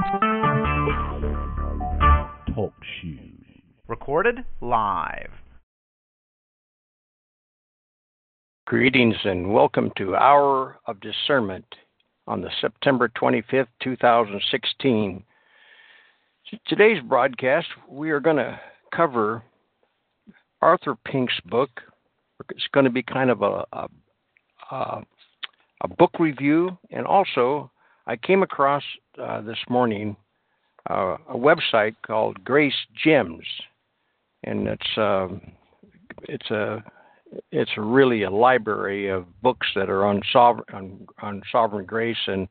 Talk shoes. Recorded live. Greetings and welcome to Hour of Discernment on the September 25th, 2016. Today's broadcast, we are going to cover Arthur Pink's book. It's going to be kind of a book review, and also I came across this morning a website called Grace Gems, and it's really a library of books that are on sovereign grace, and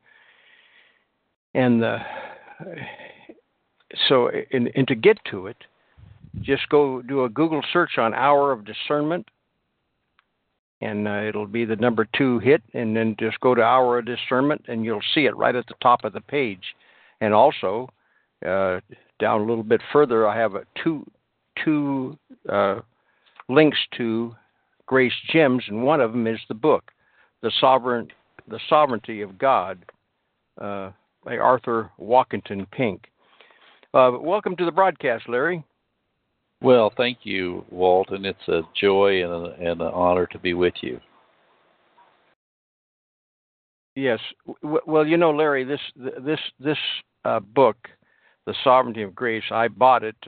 to get to it, just go do a Google search on Hour of Discernment, and it'll be the number 2 hit, and then just go to Hour of Discernment, and you'll see it right at the top of the page. And also, down a little bit further, I have two links to Grace Gems, and one of them is the book, The Sovereignty of God, by Arthur Walkington Pink. Welcome to the broadcast, Larry. Well, thank you, Walt, and it's a joy and an honor to be with you. Yes. Well, you know, Larry, this book, The Sovereignty of Grace, I bought it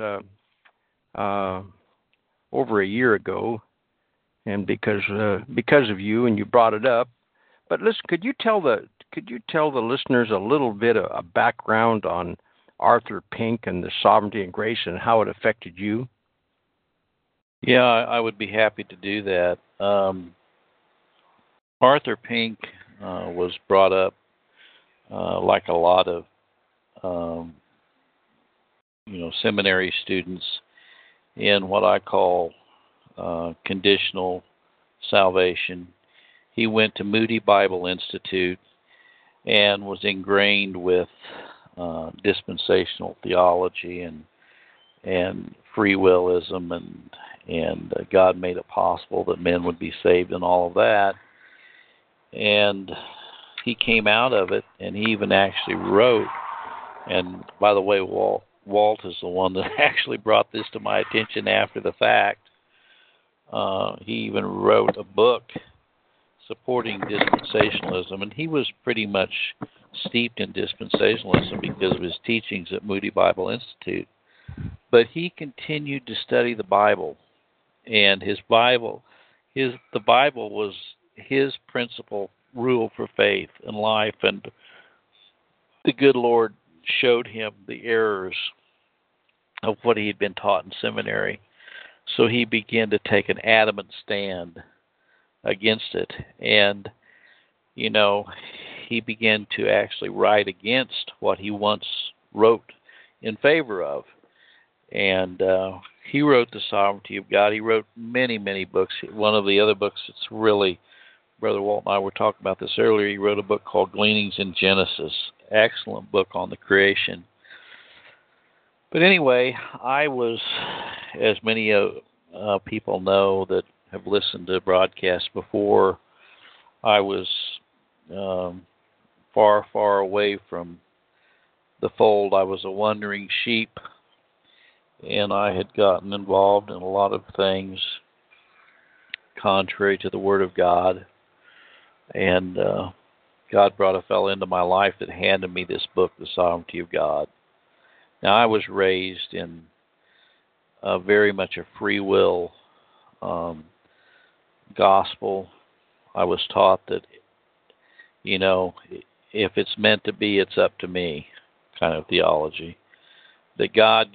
over a year ago, and because of you, and you brought it up. But listen, could you tell the listeners a little bit of a background on Arthur Pink and the Sovereignty and Grace and how it affected you? Yeah, I would be happy to do that. Arthur Pink was brought up like a lot of seminary students in what I call conditional salvation. He went to Moody Bible Institute and was ingrained with dispensational theology and free willism, and God made it possible that men would be saved and all of that. And he came out of it, and he even actually wrote, and by the way, Walt is the one that actually brought this to my attention after the fact. He even wrote a book supporting dispensationalism, and he was pretty much steeped in dispensationalism because of his teachings at Moody Bible Institute. But he continued to study the Bible, and the Bible was his principal rule for faith and life, and the good Lord showed him the errors of what he had been taught in seminary. So he began to take an adamant stand against it. And, he began to actually write against what he once wrote in favor of. And he wrote The Sovereignty of God. He wrote many, many books. One of the other books that's really, Brother Walt and I were talking about this earlier, he wrote a book called Gleanings in Genesis. Excellent book on the creation. But anyway, I was, as many people know that have listened to broadcasts before, I was far, far away from the fold. I was a wandering sheep, and I had gotten involved in a lot of things contrary to the Word of God. And God brought a fellow into my life that handed me this book, The Sovereignty of God. Now, I was raised in very much a free will gospel. I was taught that, if it's meant to be, it's up to me kind of theology. That God,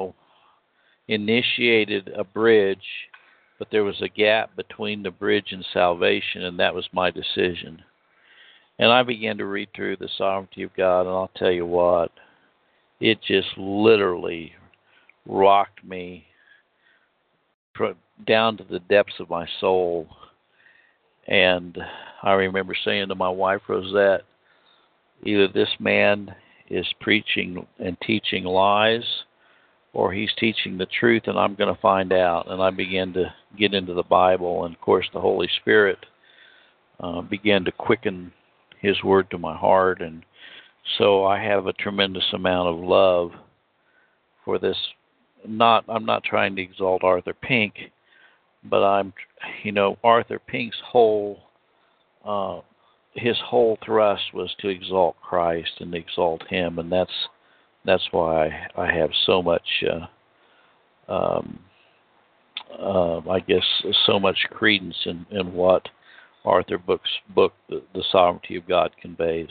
initiated a bridge, but there was a gap between the bridge and salvation, and that was my decision. And I began to read through The Sovereignty of God, and I'll tell you what, it just literally rocked me down to the depths of my soul. And I remember saying to my wife, Rosette, either this man is preaching and teaching lies, or he's teaching the truth, and I'm going to find out. And I began to get into the Bible, and of course the Holy Spirit began to quicken His Word to my heart and So I have a tremendous amount of love for this. I'm not trying to exalt Arthur Pink, but Arthur Pink's his whole thrust was to exalt Christ and exalt Him, and that's why I have so much, I guess, so much credence in what Arthur Book's book, The Sovereignty of God, conveys.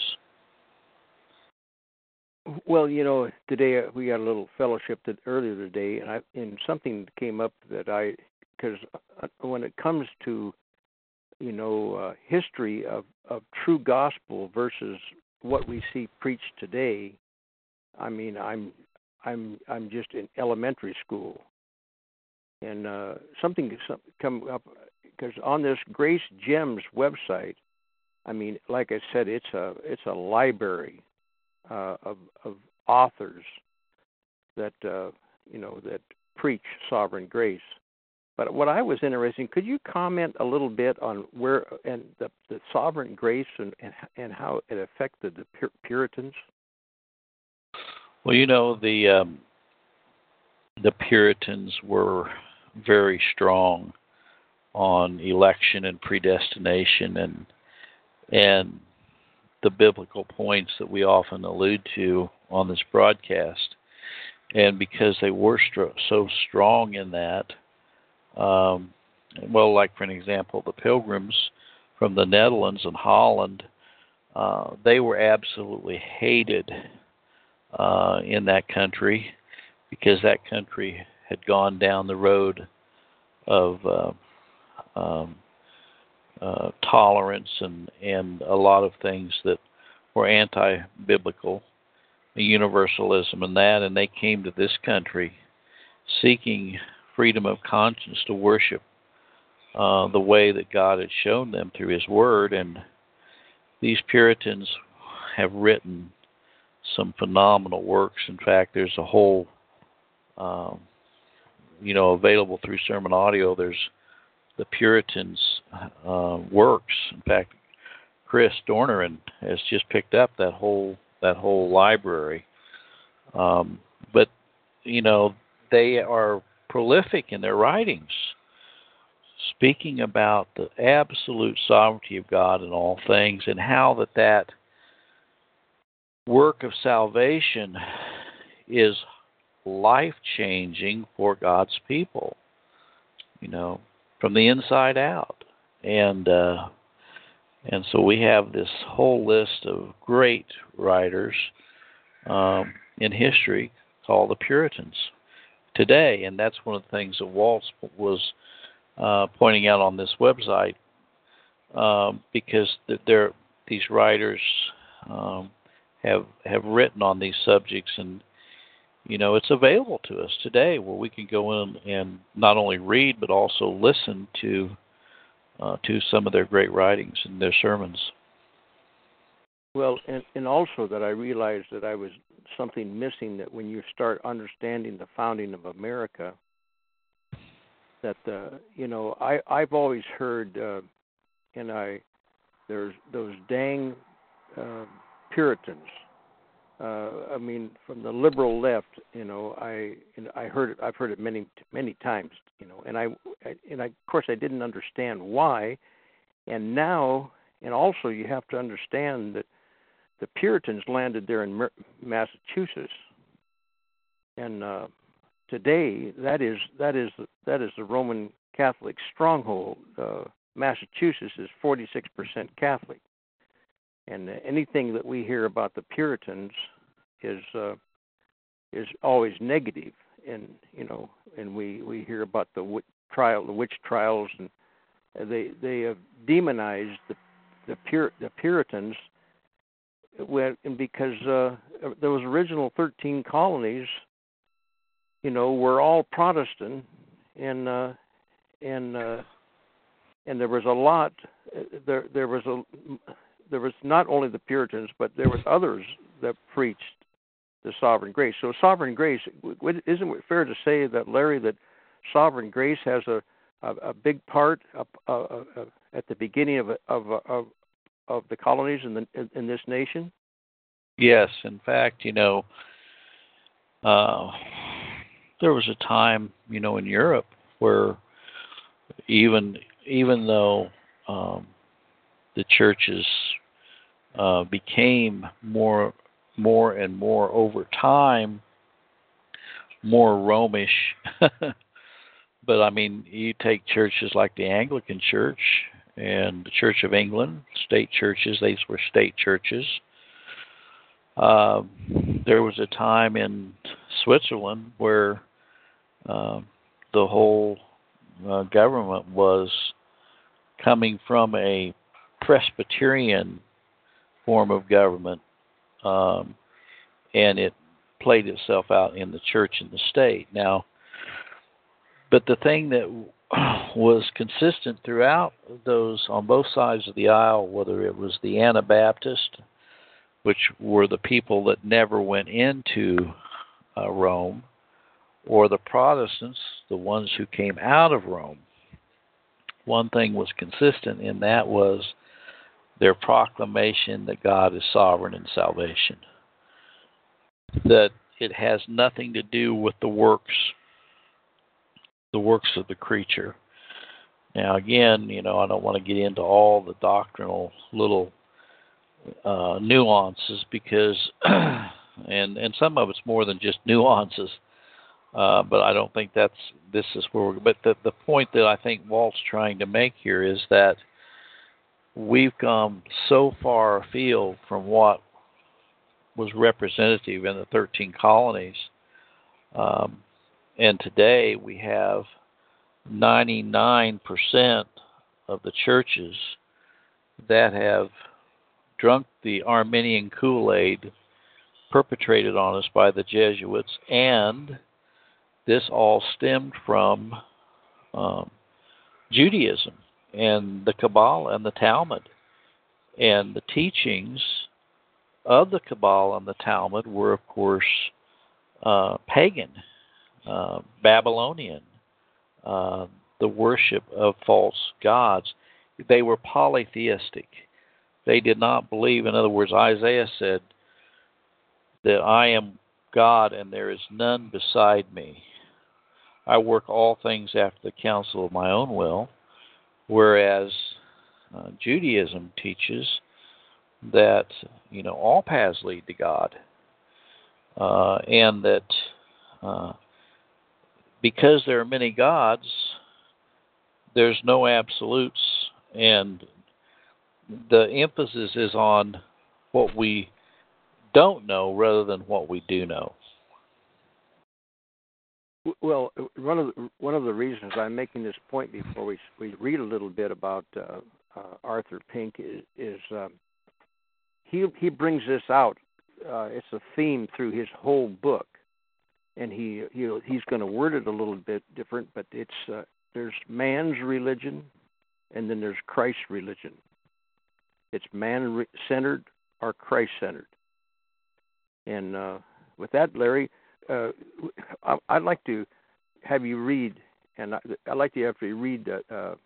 Well, today we had a little fellowship earlier today, and something came up because when it comes to history of true gospel versus what we see preached today, I mean, I'm just in elementary school, and something come up because on this Grace Gems website, I mean, like I said, it's a library of authors that that preach sovereign grace. But what I was interested in, could you comment a little bit on where and the sovereign grace and how it affected the Puritans? Well, the Puritans were very strong on election and predestination and the biblical points that we often allude to on this broadcast. And because they were so strong in that, like for an example, the Pilgrims from the Netherlands and Holland, they were absolutely hated in that country because that country had gone down the road of tolerance and a lot of things that were anti-biblical, universalism and that, and they came to this country seeking freedom of conscience to worship the way that God had shown them through His Word. And these Puritans have written some phenomenal works. In fact, there's a whole, available through Sermon Audio. There's the Puritans' works. In fact, Chris Dorner has just picked up that whole library. But they are prolific in their writings, speaking about the absolute sovereignty of God in all things, and how that work of salvation is life-changing for God's people, from the inside out. And so we have this whole list of great writers in history called the Puritans today, and that's one of the things that Waltz was pointing out on this website, because these writers have written on these subjects, and it's available to us today, where we can go in and not only read but also listen to some of their great writings and their sermons. Well, and also that I realized that I was something missing, that when you start understanding the founding of America, that I've always heard, there's those dang Puritans. I mean, from the liberal left, I've heard it many times, and of course I didn't understand why, and now, and also you have to understand that the Puritans landed there in Massachusetts, and today that is the Roman Catholic stronghold. Massachusetts is 46% Catholic, and anything that we hear about the Puritans is always negative, and we hear about the witch trials, and they have demonized the Puritans. And because those original 13 colonies, were all Protestant, and there was a lot. There was not only the Puritans, but there was others that preached the sovereign grace. So sovereign grace, isn't it fair to say that, Larry, that sovereign grace has a big part at the beginning of the colonies in this nation? Yes, in fact, there was a time, in Europe where even though the churches became more and more over time more Romish. But I mean, you take churches like the Anglican Church and the Church of England, state churches. These were state churches. There was a time in Switzerland where the whole government was coming from a Presbyterian form of government, and it played itself out in the church and the state. Now, but the thing that was consistent throughout those, on both sides of the aisle, whether it was the Anabaptist, which were the people that never went into Rome, or the Protestants, the ones who came out of Rome, one thing was consistent, and that was their proclamation that God is sovereign in salvation. That it has nothing to do with the works of the creature. Now, again, I don't want to get into all the doctrinal little nuances because, and some of it's more than just nuances. But I don't think this is where we're. But the point that I think Walt's trying to make here is that we've come so far afield from what was representative in the 13 colonies, and today we have 99% of the churches that have drunk the Arminian Kool-Aid perpetrated on us by the Jesuits, and this all stemmed from Judaism and the Kabbalah and the Talmud. And the teachings of the Kabbalah and the Talmud were, of course, pagan, Babylonian, the worship of false gods. They were polytheistic. They did not believe, in other words, Isaiah said that I am God and there is none beside me. I work all things after the counsel of my own will, whereas Judaism teaches that, all paths lead to God, and that because there are many gods, there's no absolutes, and the emphasis is on what we don't know rather than what we do know. Well, one of the reasons I'm making this point before we read a little bit about Arthur Pink is he brings this out. It's a theme through his whole book, and he's going to word it a little bit different. But it's there's man's religion, and then there's Christ's religion. It's man-centered or Christ-centered. And with that, Larry, I'd like to have you read, and I'd like to have you read the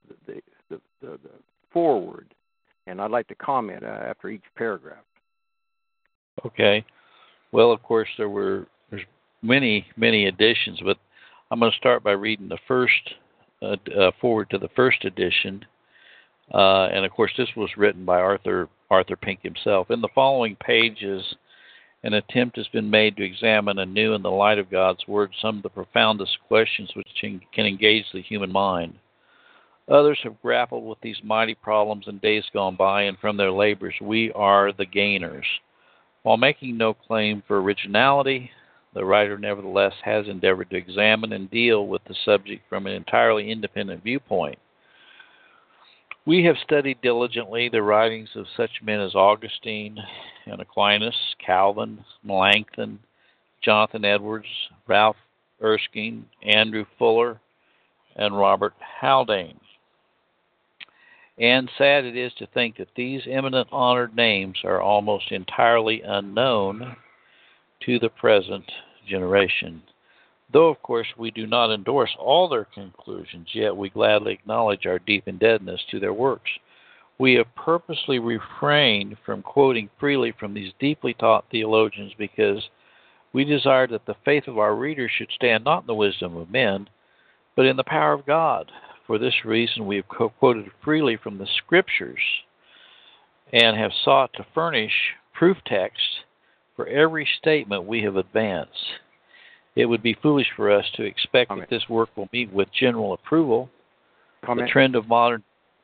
foreword, and I'd like to comment after each paragraph. Okay. Well, of course, there's many editions, but I'm going to start by reading the first foreword to the first edition. And of course, this was written by Arthur Pink himself. In the following pages, an attempt has been made to examine anew in the light of God's Word some of the profoundest questions which can engage the human mind. Others have grappled with these mighty problems in days gone by, and from their labors we are the gainers. While making no claim for originality, the writer nevertheless has endeavored to examine and deal with the subject from an entirely independent viewpoint. We have studied diligently the writings of such men as Augustine and Aquinas, Calvin, Melanchthon, Jonathan Edwards, Ralph Erskine, Andrew Fuller, and Robert Haldane. And sad it is to think that these eminent honored names are almost entirely unknown to the present generation. Though, of course, we do not endorse all their conclusions, yet we gladly acknowledge our deep indebtedness to their works. We have purposely refrained from quoting freely from these deeply taught theologians because we desire that the faith of our readers should stand not in the wisdom of men, but in the power of God. For this reason, we have quoted freely from the Scriptures and have sought to furnish proof text for every statement we have advanced. It would be foolish for us to expect that this work will meet with general approval. The trend of modern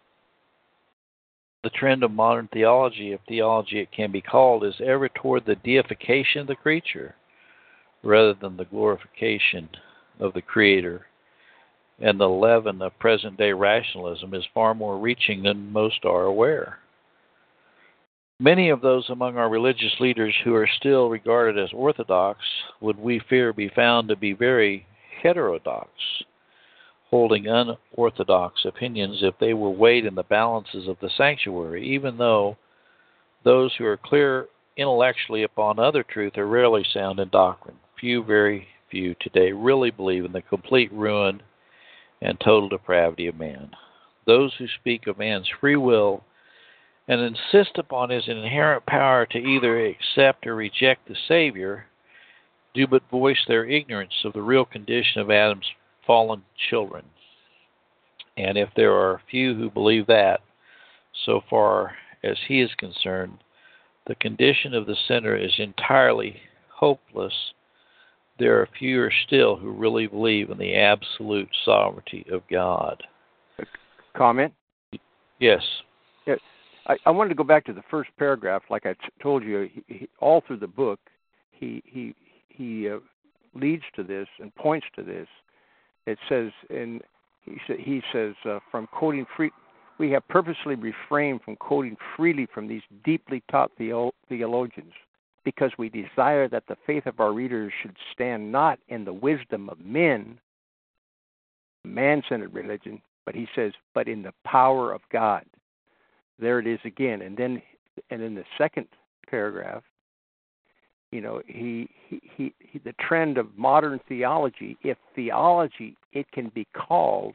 theology, if theology it can be called, is ever toward the deification of the creature rather than the glorification of the Creator. And the leaven of present-day rationalism is far more reaching than most are aware. Many of those among our religious leaders who are still regarded as orthodox would, we fear, be found to be very heterodox, holding unorthodox opinions if they were weighed in the balances of the sanctuary, even though those who are clear intellectually upon other truth are rarely sound in doctrine. Few, very few today really believe in the complete ruin and total depravity of man. Those who speak of man's free will and insist upon his inherent power to either accept or reject the Savior do but voice their ignorance of the real condition of Adam's fallen children. And if there are few who believe that, so far as he is concerned, the condition of the sinner is entirely hopeless, there are fewer still who really believe in the absolute sovereignty of God. Comment? Yes. I wanted to go back to the first paragraph. Like I told you, he, all through the book, he leads to this and points to this. It says, and he says, from quoting free, we have purposely refrained from quoting freely from these deeply taught theologians, because we desire that the faith of our readers should stand not in the wisdom of men, man-centered religion, but he says, but in the power of God. There it is again. And then in the second paragraph, you know, he the trend of modern theology, if theology it can be called,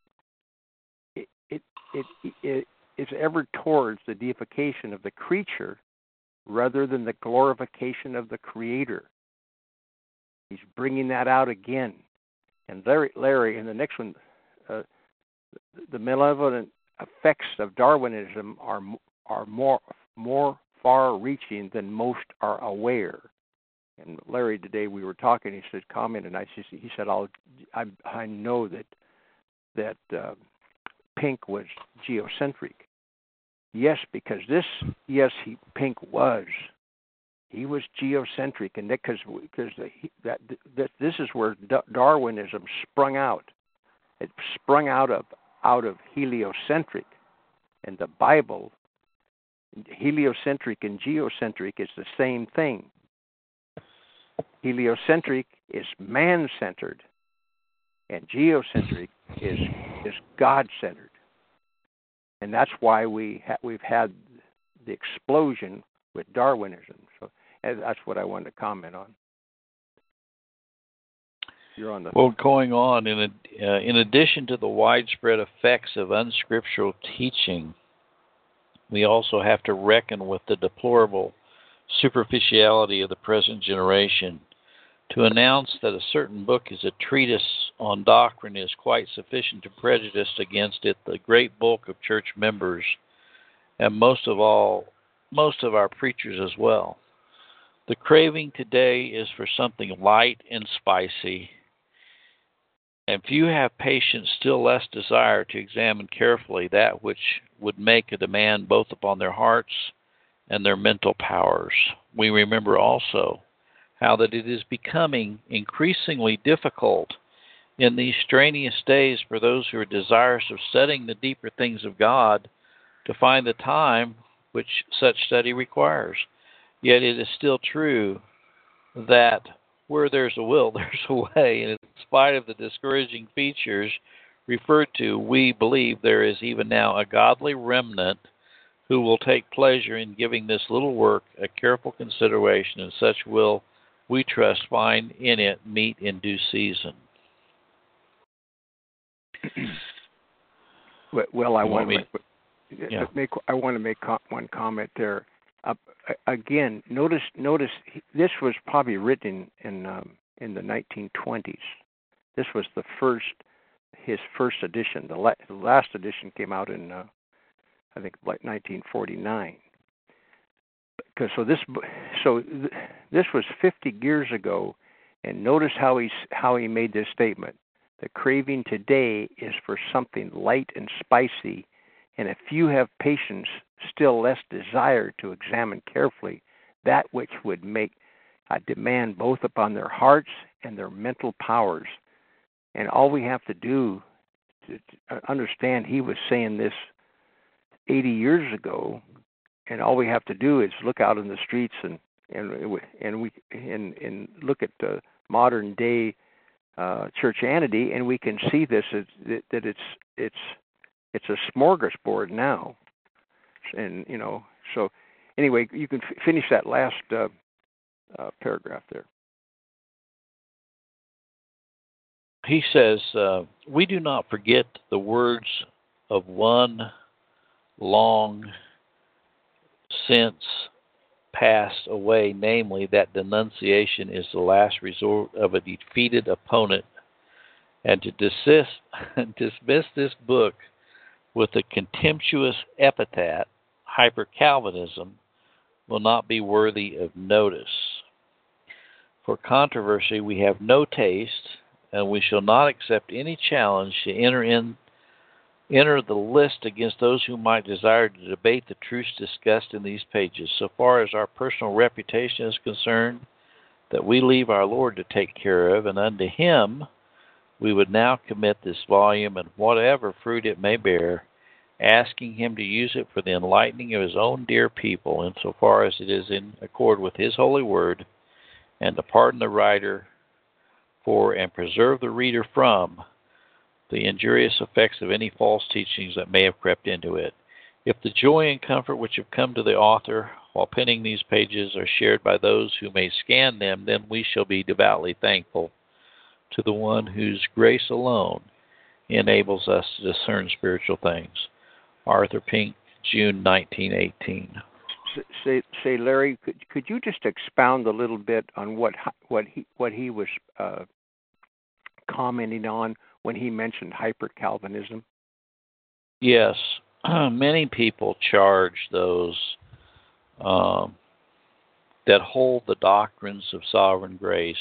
it is ever towards the deification of the creature rather than the glorification of the Creator. He's bringing that out again. And Larry, in the next one, the malevolent effects of Darwinism are more far-reaching than most are aware. And Larry, today we were talking. He said, comment, and he said, I know that Pink was geocentric. Yes, because Pink was. He was geocentric, and because this is where Darwinism sprung out. It sprung out of heliocentric, and the Bible, heliocentric and geocentric is the same thing. Heliocentric is man-centered, and geocentric is God-centered, and that's why we've had the explosion with Darwinism. So that's what I wanted to comment on. You're on the well, going on, in addition to the widespread effects of unscriptural teaching, we also have to reckon with the deplorable superficiality of the present generation. To announce that a certain book is a treatise on doctrine is quite sufficient to prejudice against it the great bulk of church members, and most of our preachers as well. The craving today is for something light and spicy, and few have patience, still less desire to examine carefully that which would make a demand both upon their hearts and their mental powers. We remember also how that it is becoming increasingly difficult in these strenuous days for those who are desirous of studying the deeper things of God to find the time which such study requires. Yet it is still true that where there's a will, there's a way, and in spite of the discouraging features referred to, we believe there is even now a godly remnant who will take pleasure in giving this little work a careful consideration, and such will, we trust, find in it meet in due season. Well, I want to Yeah. I want to make one comment there. Again, notice this was probably written in the 1920s. This was his first edition. The last edition came out in I think like 1949. This was 50 years ago, and notice how he made this statement. The craving today is for something light and spicy, and if you have patience, still less desire to examine carefully that which would make a demand both upon their hearts and their mental powers. And all we have to do to understand, he was saying this 80 years ago, and all we have to do is look out in the streets and look at the modern day churchianity, and we can see this that it's a smorgasbord now. And so anyway, you can finish that last paragraph there. He says, we do not forget the words of one long since passed away, namely that denunciation is the last resort of a defeated opponent, and to dismiss this book with a contemptuous epithet, hyper-Calvinism, will not be worthy of notice. For controversy we have no taste, and we shall not accept any challenge to enter the list against those who might desire to debate the truths discussed in these pages. So far as our personal reputation is concerned, that we leave our Lord to take care of, and unto him we would now commit this volume and whatever fruit it may bear, asking him to use it for the enlightening of his own dear people, insofar as it is in accord with his holy word, and to pardon the writer for and preserve the reader from the injurious effects of any false teachings that may have crept into it. If the joy and comfort which have come to the author while penning these pages are shared by those who may scan them, then we shall be devoutly thankful to the one whose grace alone enables us to discern spiritual things. Arthur Pink, June 1918. Say, Larry, could you just expound a little bit on what he was commenting on when he mentioned hyper-Calvinism? Yes. Many people charge those that hold the doctrines of sovereign grace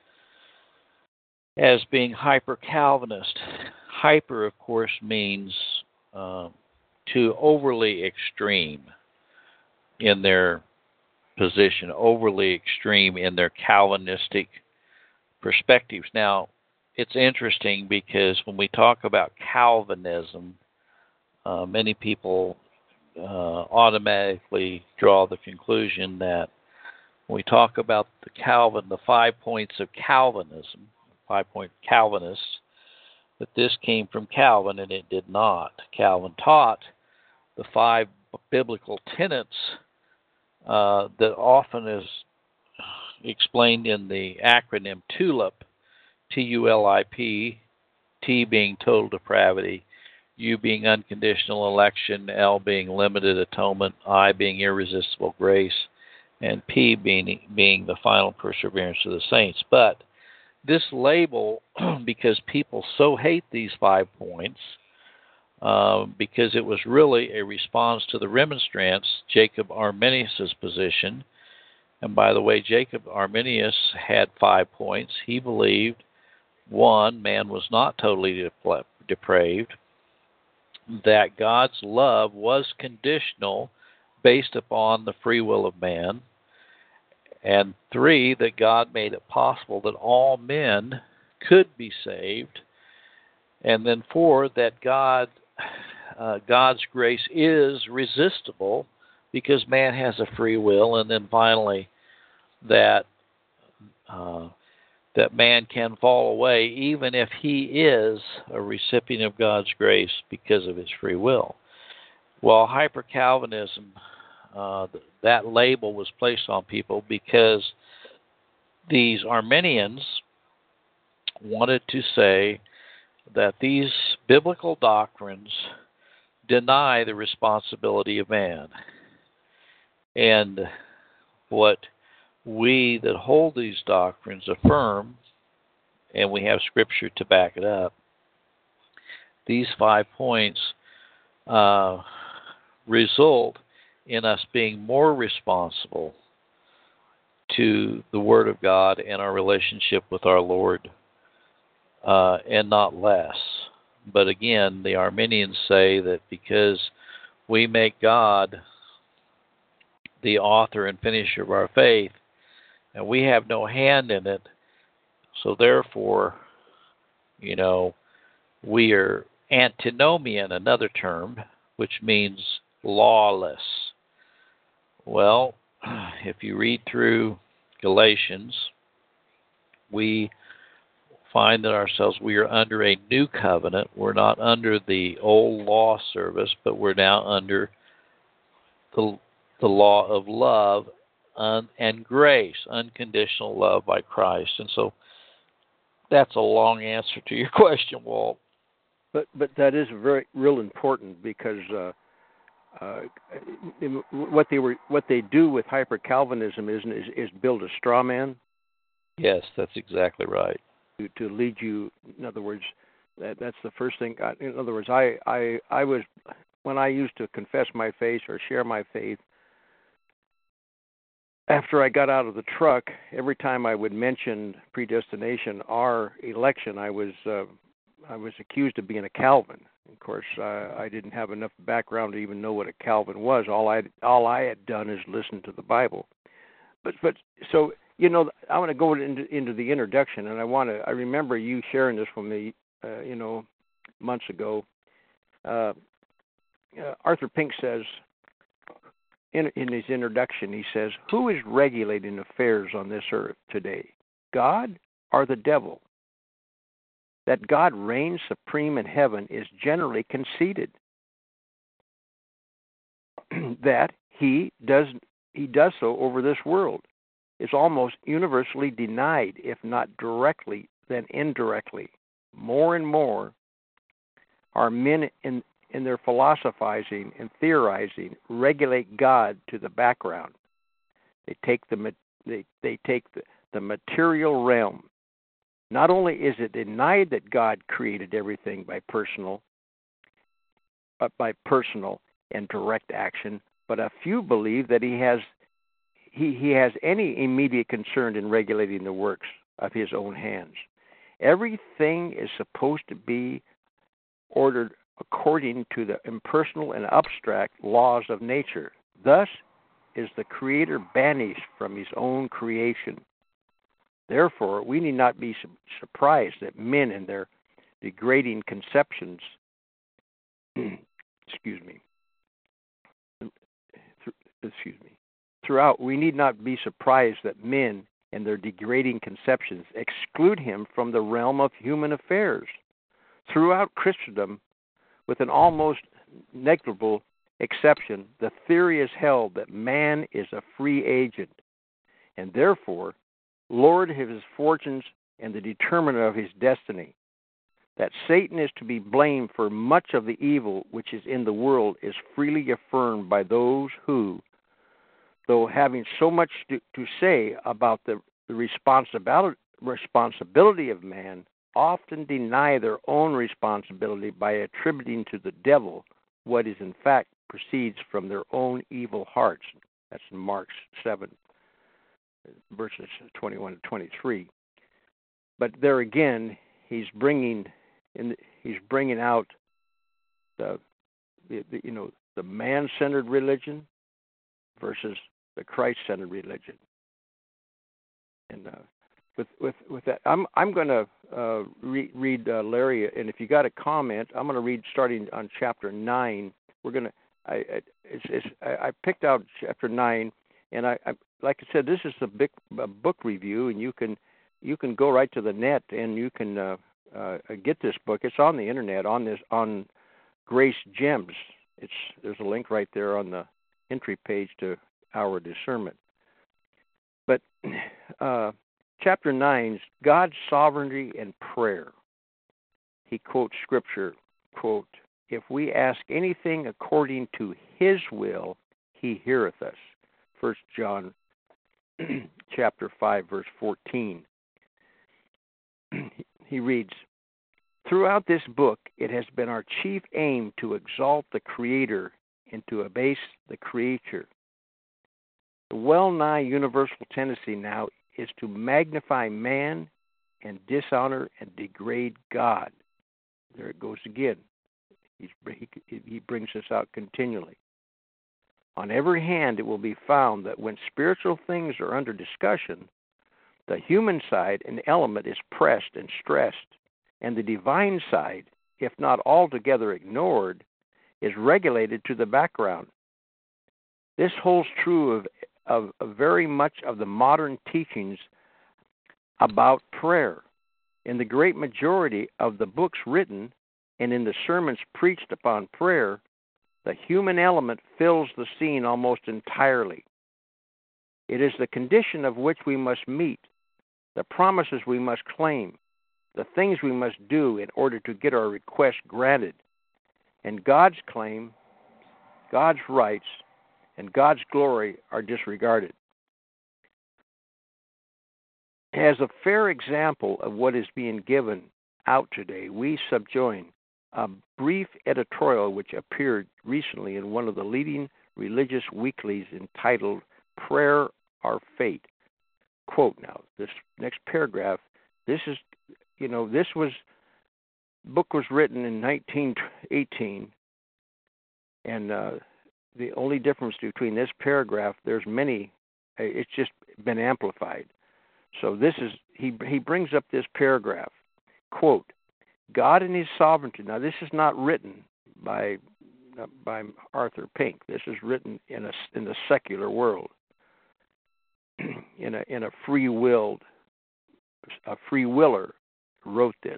as being hyper-Calvinist. Hyper, of course, means to overly extreme in their position, overly extreme in their Calvinistic perspectives. Now, it's interesting because when we talk about Calvinism, many people automatically draw the conclusion that when we talk about the 5 points of Calvinism, 5-point Calvinists, that this came from Calvin, and it did not. Calvin taught the 5 biblical tenets that often is explained in the acronym TULIP, T-U-L-I-P, T being total depravity, U being unconditional election, L being limited atonement, I being irresistible grace, and P being the final perseverance of the saints. But this label, because people so hate these 5 points, because it was really a response to the remonstrance, Jacob Arminius' position. And by the way, Jacob Arminius had 5 points. He believed, 1, man was not totally depraved, that God's love was conditional based upon the free will of man, and 3, that God made it possible that all men could be saved, and then 4, that God's grace is resistible because man has a free will, and then finally that man can fall away even if he is a recipient of God's grace because of his free will. Well, hyper-Calvinism, that label was placed on people because these Arminians wanted to say that these biblical doctrines deny the responsibility of man. And what we that hold these doctrines affirm, and we have Scripture to back it up, these 5 points result in us being more responsible to the Word of God and our relationship with our Lord, and not less. But again, the Arminians say that because we make God the author and finisher of our faith, and we have no hand in it, so therefore, we are antinomian, another term, which means lawless. Well, if you read through Galatians, we find that we are under a new covenant. We're not under the old law service, but we're now under the law of love and grace, unconditional love by Christ. And so that's a long answer to your question, Walt. But that is real important, because what they do with hyper Calvinism is build a straw man. Yes, that's exactly right. To lead you, in other words, that's the first thing. In other words, I was, when I used to confess my faith or share my faith, after I got out of the truck, every time I would mention predestination or election, I was accused of being a Calvin. Of course, I didn't have enough background to even know what a Calvin was. All I had done is listen to the Bible. But so I want to go into the introduction, and I remember you sharing this with me, months ago. Arthur Pink says in his introduction, he says, "Who is regulating affairs on this earth today, God or the devil? That God reigns supreme in heaven is generally conceded. That he does so over this world is almost universally denied, if not directly, then indirectly. More and more are men in their philosophizing and theorizing regulate God to the background. They take the material realm. Not only is it denied that God created everything by personal and direct action, but a few believe that he has any immediate concern in regulating the works of his own hands. Everything is supposed to be ordered according to the impersonal and abstract laws of nature. Thus is the Creator banished from his own creation. Therefore, we need not be surprised that men in their degrading conceptions, throughout, we need not be surprised that men in their degrading conceptions exclude him from the realm of human affairs. Throughout Christendom, with an almost negligible exception, the theory is held that man is a free agent, and therefore lord of his fortunes and the determiner of his destiny. That Satan is to be blamed for much of the evil which is in the world is freely affirmed by those who, though having so much to say about the responsibility of man, often deny their own responsibility by attributing to the devil what is in fact proceeds from their own evil hearts. That's in Mark 7, verses 21 to 23. But there again, he's bringing out the man-centered religion versus the Christ-centered religion. And with that, I'm going to read Larry, and if you got a comment, I'm going to read starting on chapter 9. I picked out chapter 9, and I like I said, this is a book review, and you can go right to the net and you can get this book. It's on the internet on Grace Gems. There's a link right there on the entry page to Our Discernment. But chapter 9 is God's sovereignty and prayer. He quotes scripture, quote, if we ask anything according to his will, he heareth us. 1 John chapter 5, verse 14. He reads, throughout this book, it has been our chief aim to exalt the Creator and to abase the creature. The well-nigh universal tendency now is to magnify man and dishonor and degrade God. There it goes again. He brings this out continually. On every hand, it will be found that when spiritual things are under discussion, the human side and element is pressed and stressed, and the divine side, if not altogether ignored, is regulated to the background. This holds true of very much of the modern teachings about prayer. In the great majority of the books written and in the sermons preached upon prayer, the human element fills the scene almost entirely. It is the condition of which we must meet, the promises we must claim, the things we must do in order to get our request granted, and God's claim, God's rights, and God's glory are disregarded. As a fair example of what is being given out today, we subjoin a brief editorial which appeared recently in one of the leading religious weeklies entitled Prayer or Fate. Quote now, this next paragraph, this book was written in 1918, and the only difference between this paragraph, there's many, it's just been amplified. So this is, he brings up this paragraph, quote, God in his sovereignty. Now this is not written by Arthur Pink. This is written in the secular world, in a free-willer wrote this.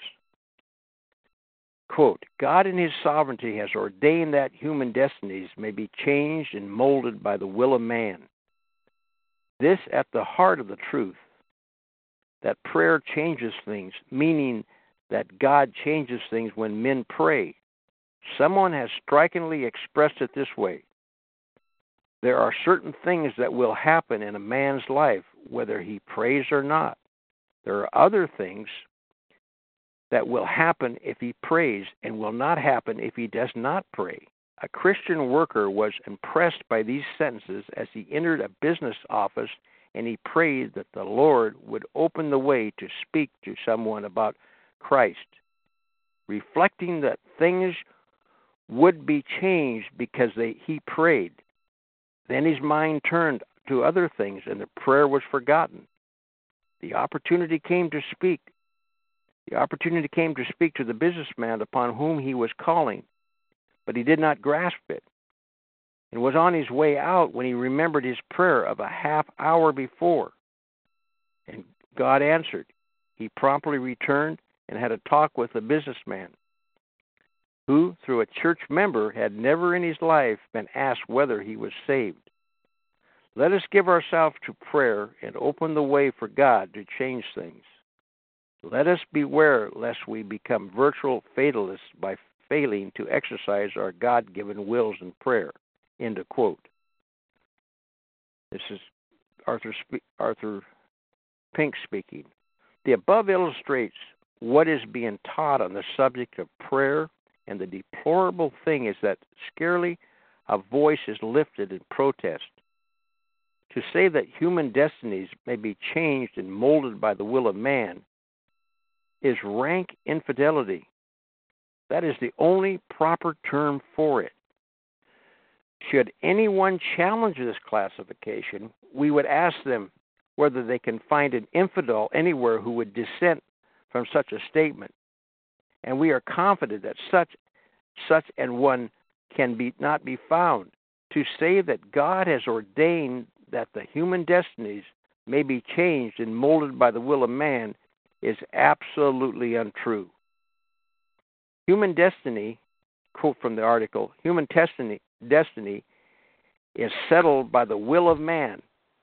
Quote, God in his sovereignty has ordained that human destinies may be changed and molded by the will of man. This at the heart of the truth, that prayer changes things, meaning that God changes things when men pray. Someone has strikingly expressed it this way. There are certain things that will happen in a man's life, whether he prays or not. There are other things that will happen if he prays and will not happen if he does not pray. A Christian worker was impressed by these sentences as he entered a business office, and he prayed that the Lord would open the way to speak to someone about Christ, reflecting that things would be changed because he prayed. Then his mind turned to other things, and the prayer was forgotten. The opportunity came to speak. The opportunity came to speak to the businessman upon whom he was calling, but he did not grasp it, and was on his way out when he remembered his prayer of a half hour before. And God answered. He promptly returned and had a talk with the businessman, who, through a church member, had never in his life been asked whether he was saved. Let us give ourselves to prayer and open the way for God to change things. Let us beware lest we become virtual fatalists by failing to exercise our God-given wills in prayer. End of quote. This is Arthur Pink speaking. The above illustrates what is being taught on the subject of prayer, and the deplorable thing is that scarcely a voice is lifted in protest. To say that human destinies may be changed and molded by the will of man is rank infidelity. That is the only proper term for it. Should anyone challenge this classification, we would ask them whether they can find an infidel anywhere who would dissent from such a statement. And we are confident that such an one can not be found. To say that God has ordained that the human destinies may be changed and molded by the will of man is absolutely untrue. Human destiny, quote from the article, human destiny is settled by the will of man,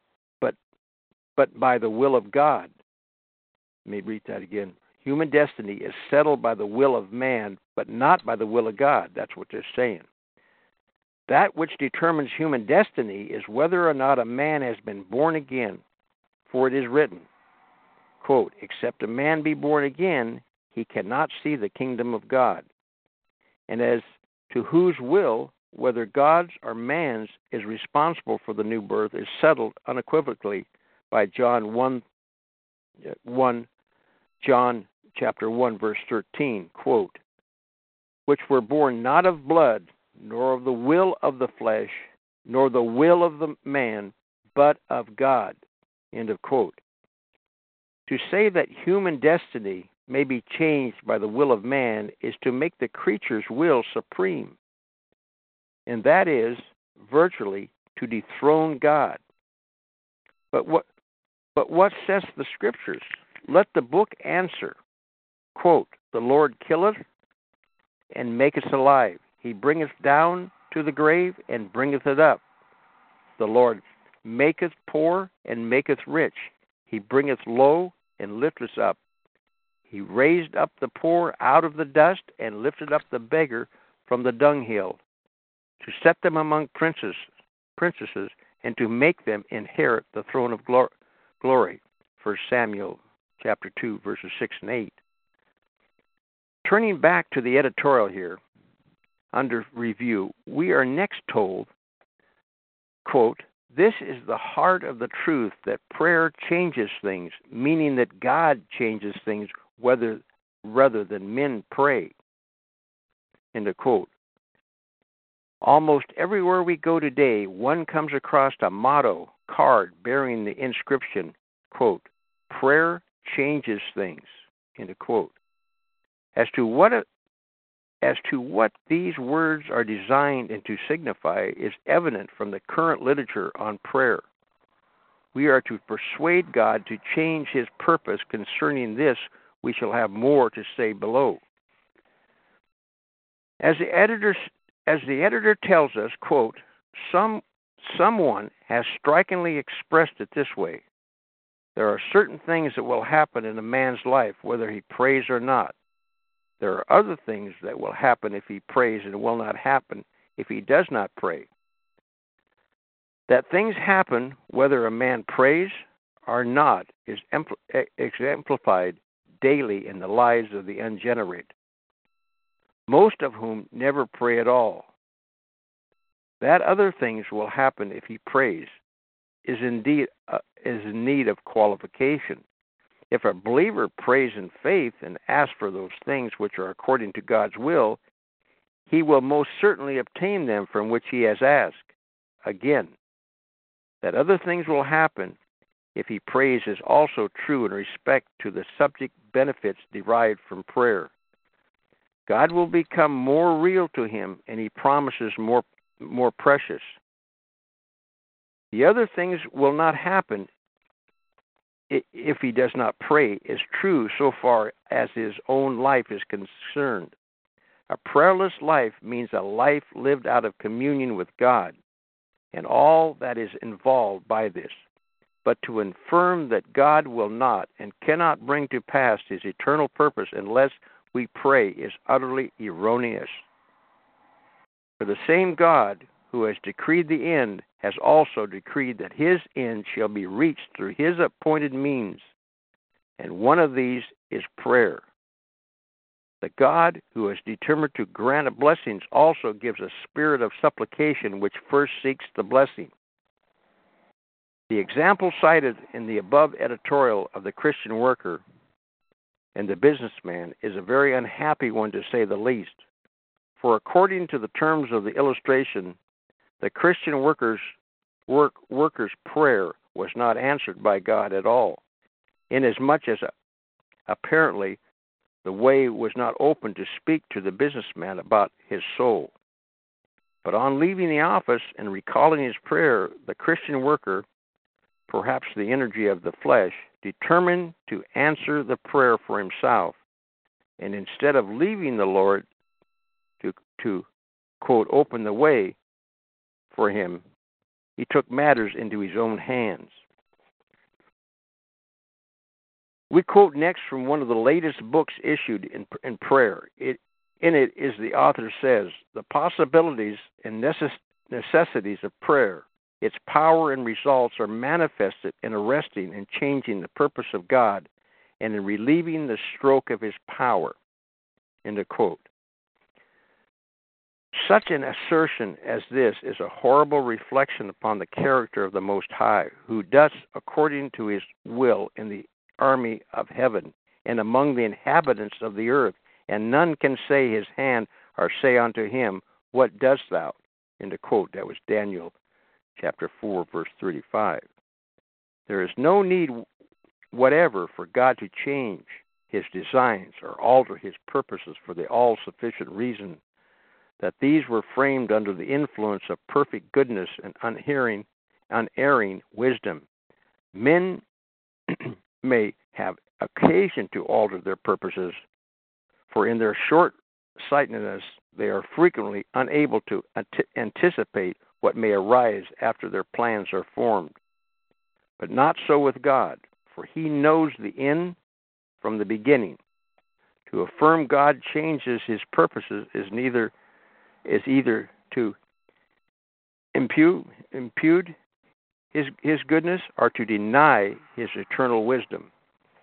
but by the will of God. Let me read that again. Human destiny is settled by the will of man, but not by the will of God. That's what they're saying. That which determines human destiny is whether or not a man has been born again. For it is written, quote, except a man be born again, he cannot see the kingdom of God. And as to whose will, whether God's or man's, is responsible for the new birth is settled unequivocally by John chapter 1, verse 13, quote, which were born not of blood, nor of the will of the flesh, nor the will of the man, but of God, end of quote. To say that human destiny may be changed by the will of man is to make the creature's will supreme, and that is, virtually, to dethrone God. But what says the Scriptures? Let the book answer. Quote, the Lord killeth and maketh alive. He bringeth down to the grave and bringeth it up. The Lord maketh poor and maketh rich. He bringeth low and lifteth up. He raised up the poor out of the dust and lifted up the beggar from the dunghill, to set them among princesses, and to make them inherit the throne of glory. 1 Samuel chapter 2, verses 6 and 8. Turning back to the editorial here, under review, we are next told, quote, this is the heart of the truth that prayer changes things, meaning that God changes things rather than men pray, end of quote. Almost everywhere we go today, one comes across a motto card bearing the inscription, quote, prayer changes things, end of quote. As to what these words are designed and to signify is evident from the current literature on prayer. We are to persuade God to change his purpose. Concerning this, we shall have more to say below. As the editor tells us, quote, someone has strikingly expressed it this way. There are certain things that will happen in a man's life, whether he prays or not. There are other things that will happen if he prays and will not happen if he does not pray. That things happen whether a man prays or not is exemplified daily in the lives of the unregenerate, most of whom never pray at all. That other things will happen if he prays is in need of qualification. If a believer prays in faith and asks for those things which are according to God's will, he will most certainly obtain them from which he has asked. Again, that other things will happen if he prays is also true in respect to the subject benefits derived from prayer. God will become more real to him, and he promises more precious. The other things will not happen if he does not pray is true so far as his own life is concerned. A prayerless life means a life lived out of communion with God and all that is involved by this. But to affirm that God will not and cannot bring to pass his eternal purpose unless we pray is utterly erroneous. For the same God who has decreed the end has also decreed that his end shall be reached through his appointed means, and one of these is prayer. The God who has determined to grant blessings also gives a spirit of supplication which first seeks the blessing. The example cited in the above editorial of the Christian worker and the businessman is a very unhappy one, to say the least. For according to the terms of the illustration, the Christian worker's prayer was not answered by God at all, inasmuch as apparently the way was not open to speak to the businessman about his soul. But on leaving the office and recalling his prayer, the Christian worker, perhaps the energy of the flesh, determined to answer the prayer for himself, and instead of leaving the Lord to quote, open the way for him, he took matters into his own hands. We quote next from one of the latest books issued in prayer. It In it, as the author says, the possibilities and necessities of prayer, its power and results are manifested in arresting and changing the purpose of God and in relieving the stroke of his power. End of quote. Such an assertion as this is a horrible reflection upon the character of the Most High, who does according to his will in the army of heaven and among the inhabitants of the earth, and none can say his hand or say unto him, what dost thou? End of quote. That was Daniel chapter 4, verse 35. There is no need whatever for God to change his designs or alter his purposes for the all-sufficient reason that these were framed under the influence of perfect goodness and unerring wisdom. Men may have occasion to alter their purposes, for in their short-sightedness they are frequently unable to anticipate what may arise after their plans are formed. But not so with God, for he knows the end from the beginning. To affirm God changes his purposes is either to impugn his goodness or to deny his eternal wisdom.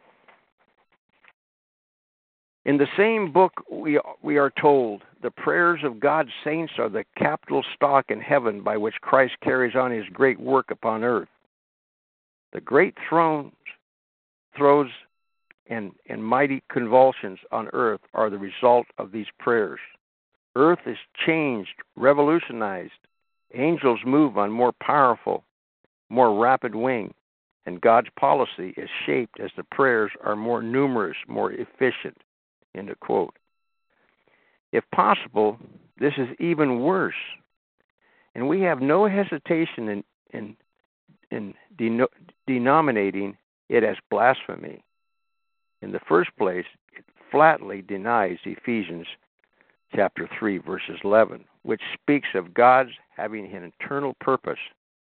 In the same book, we are told the prayers of God's saints are the capital stock in heaven by which Christ carries on his great work upon earth. The great throes and mighty convulsions on earth are the result of these prayers. Earth is changed, revolutionized. Angels move on more powerful, more rapid wing, and God's policy is shaped as the prayers are more numerous, more efficient. End of quote. If possible, this is even worse, and we have no hesitation in denominating it as blasphemy. In the first place, it flatly denies Ephesians chapter 3, verses 11, which speaks of God's having an eternal purpose.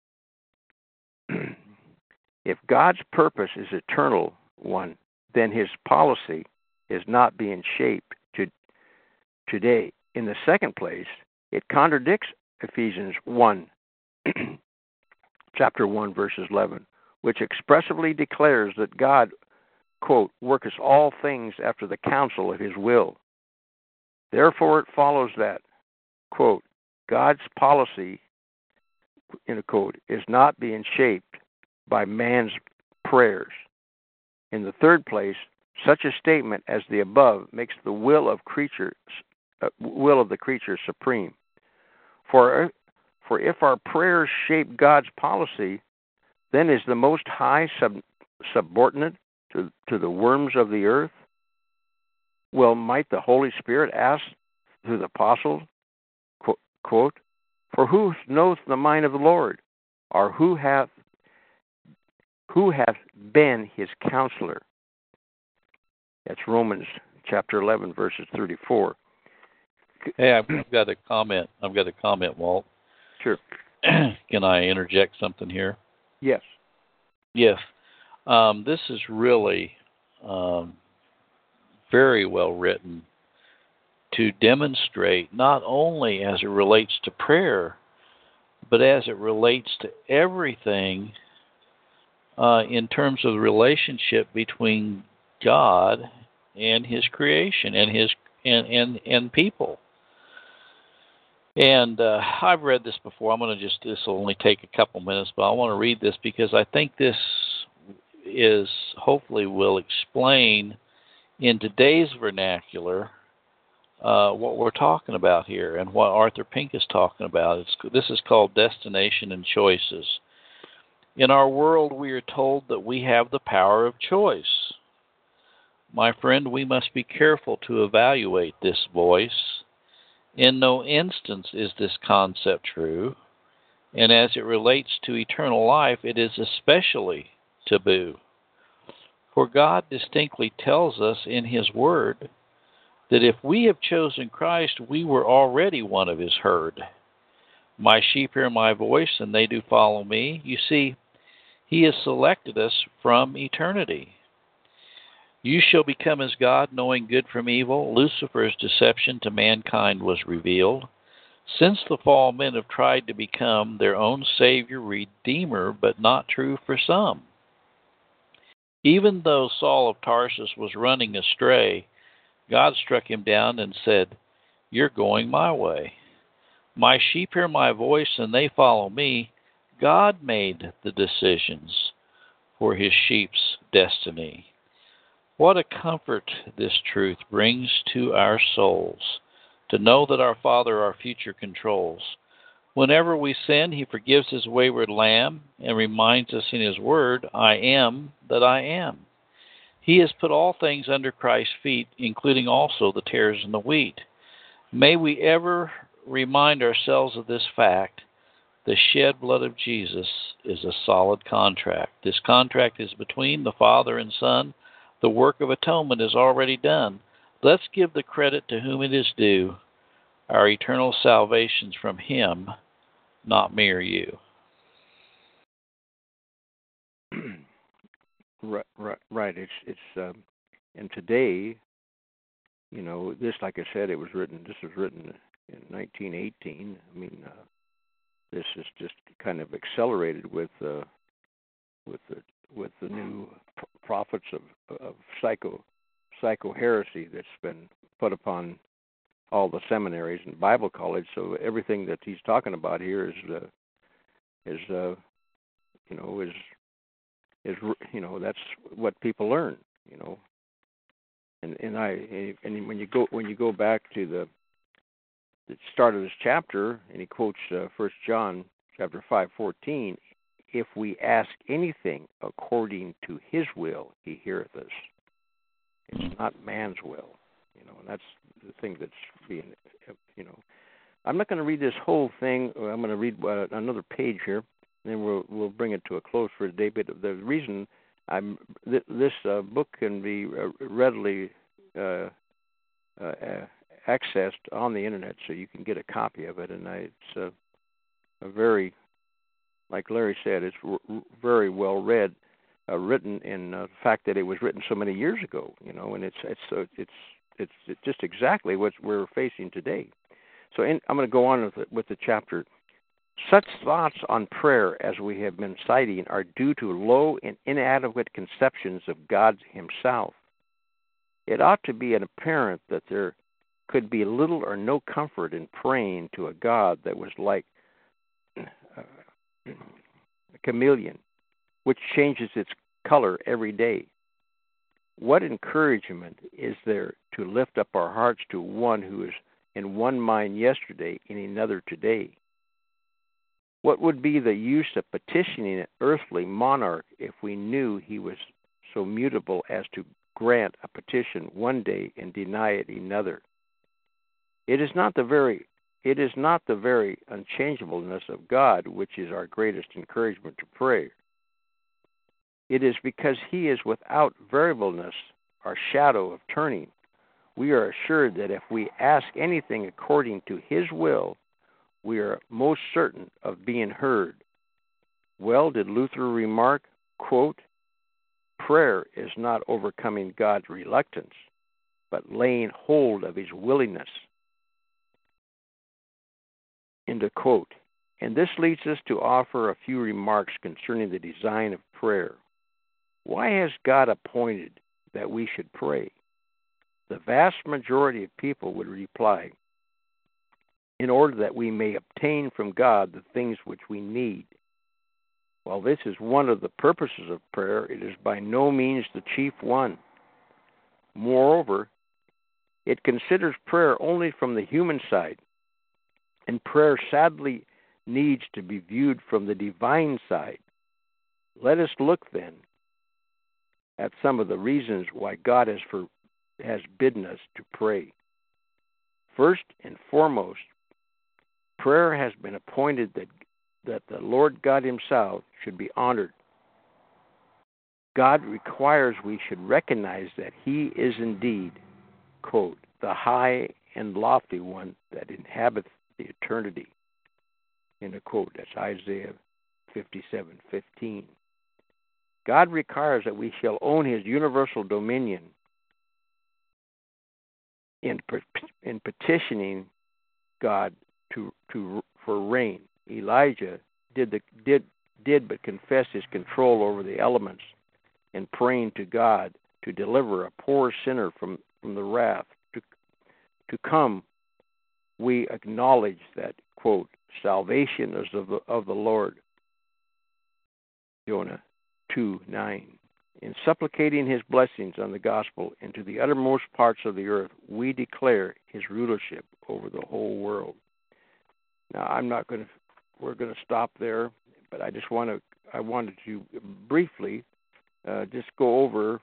If God's purpose is eternal one, then his policy is not being shaped today. In the second place, it contradicts Ephesians 1, chapter 1, verses 11, which expressively declares that God, quote, worketh all things after the counsel of his will. Therefore, it follows that, quote, God's policy, in a quote, is not being shaped by man's prayers. In the third place, such a statement as the above makes the will of the creature supreme. For if our prayers shape God's policy, then is the Most High subordinate to the worms of the earth? Well, might the Holy Spirit ask through the apostle, quote, for who knoweth the mind of the Lord, or who hath been his counselor? That's Romans chapter 11, verses 34. Hey, I've got a comment. Walt. Sure. Can I interject something here? Yes. Yes. This is really very well written to demonstrate not only as it relates to prayer, but as it relates to everything in terms of the relationship between God and his creation and people. And I've read this before. This will only take a couple minutes, but I want to read this because I think this hopefully will explain in today's vernacular what we're talking about here and what Arthur Pink is talking about. This is called Destination and Choices. In our world, we are told that we have the power of choice. My friend, we must be careful to evaluate this voice. In no instance is this concept true, and as it relates to eternal life, it is especially taboo. For God distinctly tells us in his word that if we have chosen Christ, we were already one of his herd. My sheep hear my voice, and they do follow me. You see, he has selected us from eternity. You shall become as God, knowing good from evil. Lucifer's deception to mankind was revealed. Since the fall, men have tried to become their own Savior, Redeemer, but not true for some. Even though Saul of Tarsus was running astray, God struck him down and said, "You're going my way. My sheep hear my voice and they follow me." God made the decisions for his sheep's destiny. What a comfort this truth brings to our souls, to know that our Father our future controls. Whenever we sin, he forgives his wayward lamb and reminds us in his word, "I am that I am." He has put all things under Christ's feet, including also the tares and the wheat. May we ever remind ourselves of this fact. The shed blood of Jesus is a solid contract. This contract is between the Father and Son. The work of atonement is already done. Let's give the credit to whom it is due. Our eternal salvation's from him, not me or you. Right. It's and today, this, like I said, this was written in 1918. I mean, this is just kind of accelerated with the new prophets of psycho heresy that's been put upon all the seminaries and Bible college. So everything that he's talking about here is that's what people learn. And when you go back to the start of this chapter, and he quotes 1 John chapter 5:14, "If we ask anything according to his will, he heareth us." It's not man's will, and that's the thing that's being, I'm not going to read this whole thing. I'm going to read another page here, and then we'll bring it to a close for today. But the reason this book can be readily accessed on the internet, so you can get a copy of it, and it's a very, like Larry said, it's very well read, written in the fact that it was written so many years ago, and it's just exactly what we're facing today. So I'm going to go on with the chapter. Such thoughts on prayer as we have been citing are due to low and inadequate conceptions of God himself. It ought to be apparent that there could be little or no comfort in praying to a God that was like a chameleon, which changes its color every day. What encouragement is there to lift up our hearts to one who is in one mind yesterday and another today? What would be the use of petitioning an earthly monarch if we knew he was so mutable as to grant a petition one day and deny it another? It is not the very unchangeableness of God which is our greatest encouragement to pray. It is because he is without variableness, our shadow of turning. We are assured that if we ask anything according to his will, we are most certain of being heard. Well did Luther remark, quote, "Prayer is not overcoming God's reluctance, but laying hold of his willingness." End of quote. And this leads us to offer a few remarks concerning the design of prayer. Why has God appointed that we should pray? The vast majority of people would reply, in order that we may obtain from God the things which we need. While this is one of the purposes of prayer, it is by no means the chief one. Moreover, it considers prayer only from the human side, and prayer sadly needs to be viewed from the divine side. Let us look then at some of the reasons why God has bidden us to pray. First and foremost, prayer has been appointed that the Lord God himself should be honored. God requires we should recognize that he is indeed, quote, the high and lofty one that inhabits the eternity, end of quote. That's Isaiah 57:15. God requires that we shall own his universal dominion in petitioning God for rain. Elijah did but confess his control over the elements and praying to God to deliver a poor sinner from the wrath to come. We acknowledge that, quote, salvation is of the Lord. Jonah 2:9. In supplicating his blessings on the gospel into the uttermost parts of the earth, we declare his rulership over the whole world. Now, we're going to stop there, but I wanted to briefly just go over,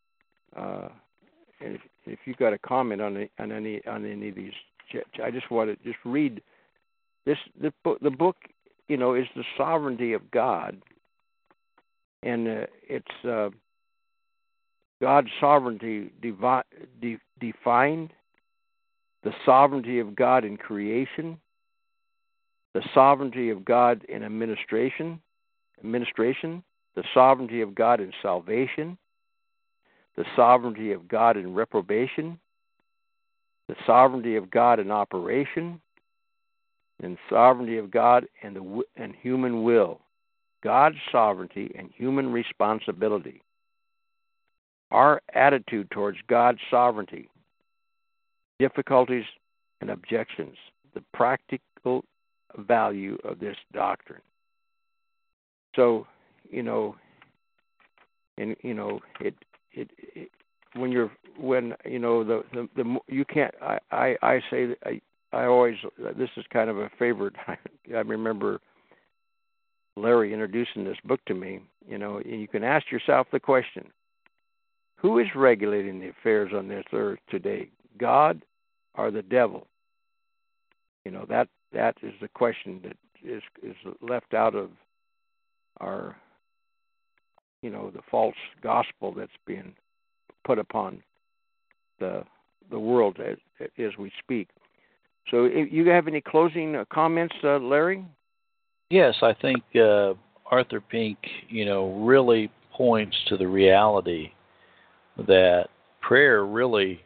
and if you've got a comment on any of these, I just want to read this. The book, is the sovereignty of God, and it's God's sovereignty defined, the sovereignty of God in creation, the sovereignty of God in administration, the sovereignty of God in salvation, the sovereignty of God in reprobation, the sovereignty of God in operation, and sovereignty of God and human will. God's sovereignty and human responsibility. Our attitude towards God's sovereignty, difficulties and objections, the practical value of this doctrine. So, you can't. I say that I always. This is kind of a favorite. I remember Larry introducing this book to me. You can ask yourself the question: who is regulating the affairs on this earth today, God or the devil? That is the question that is left out of our, the false gospel that's being put upon the world as we speak. So, if you have any closing comments, Larry? Yes, I think Arthur Pink, really points to the reality that prayer really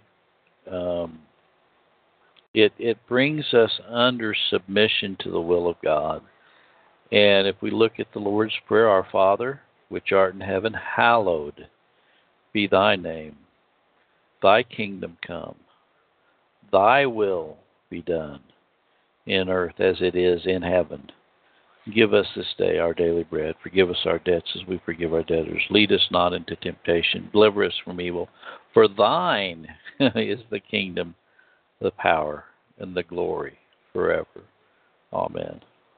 it brings us under submission to the will of God. And if we look at the Lord's Prayer, Our Father, which art in heaven, hallowed be thy name. Thy kingdom come. Thy will be done in earth as it is in heaven. Give us this day our daily bread. Forgive us our debts as we forgive our debtors. Lead us not into temptation. Deliver us from evil. For thine is the kingdom, the power, and the glory forever. Amen.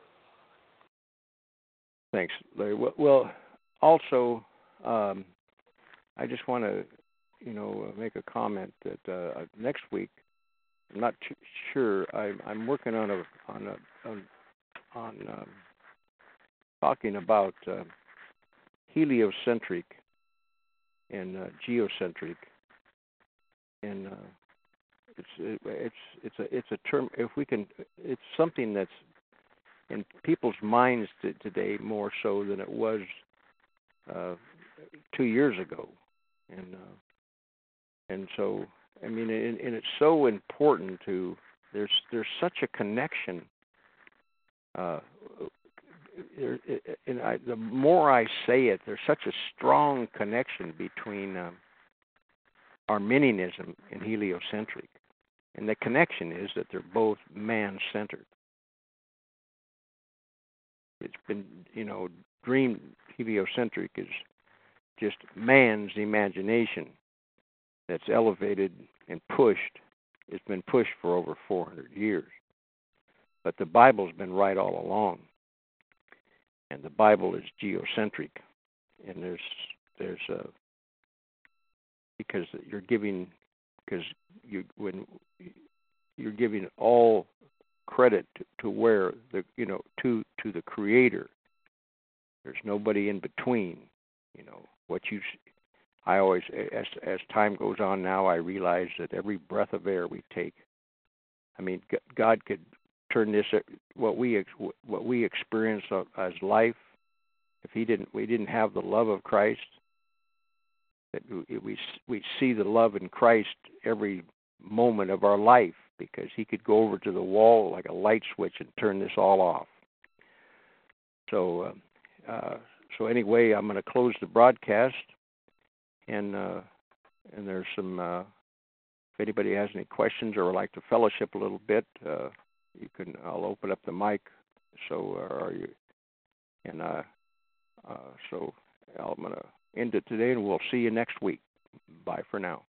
Thanks, Larry. Well, also, I just want to, make a comment that next week, I'm not too sure. I'm working on talking about heliocentric and geocentric, and it's a term. If we can, it's something that's in people's minds today more so than it was 2 years ago, and so and it's so important to. There's such a connection. The more I say it, there's such a strong connection between Arminianism and heliocentric, and the connection is that they're both man-centered. It's been, dream heliocentric is just man's imagination that's elevated and pushed. It's been pushed for over 400 years. But the Bible's been right all along. And the Bible is geocentric. And there's because when you're giving all credit to where to the Creator. There's nobody in between. I always, as time goes on now, I realize that every breath of air we take, God could turn this what we experience as life if we didn't have the love of Christ, that we see the love in Christ every moment of our life, because he could go over to the wall like a light switch and turn this all off. So anyway, I'm going to close the broadcast, and there's some. If anybody has any questions or would like to fellowship a little bit, you can. I'll open up the mic. So I'm going to end it today, and we'll see you next week. Bye for now.